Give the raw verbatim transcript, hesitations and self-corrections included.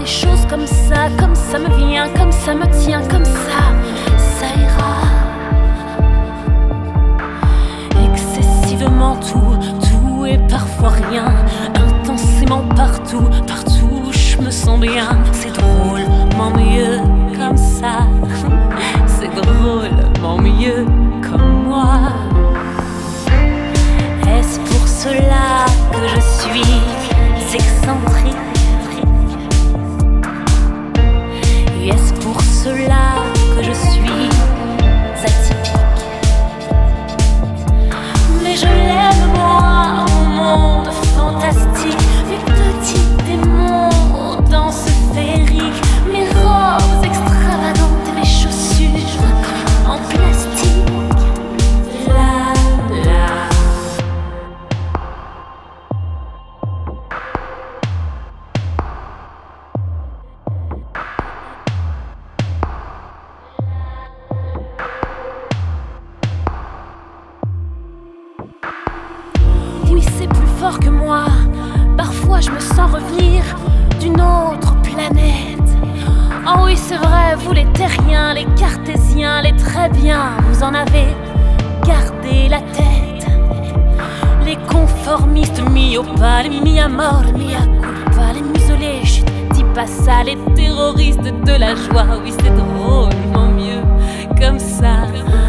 des choses comme ça, comme ça me vient, comme ça me tient, comme ça, ça ira. Excessivement tout, tout et parfois rien, intensément partout, partout je me sens bien. C'est drôlement mieux comme ça, c'est drôlement mieux comme moi. Est-ce pour cela que je suis excentrique? Et est-ce pour cela que je suis atypique? Mais je l'aime moi, mon monde fantastique, mes petits démons aux danses féeriques, mes robes extravagantes et mes chaussures en plastique. La la. Oui, c'est plus fort que moi. Parfois je me sens revenir d'une autre planète. Oh oui, c'est vrai, vous les terriens, les cartésiens, les très bien, vous en avez gardé la tête. Les conformistes mis au pas, les mis à mort, les mis à culpa, les muselés, chut, dis pas ça, les terroristes de la joie. Oui, c'est drôlement mieux comme ça.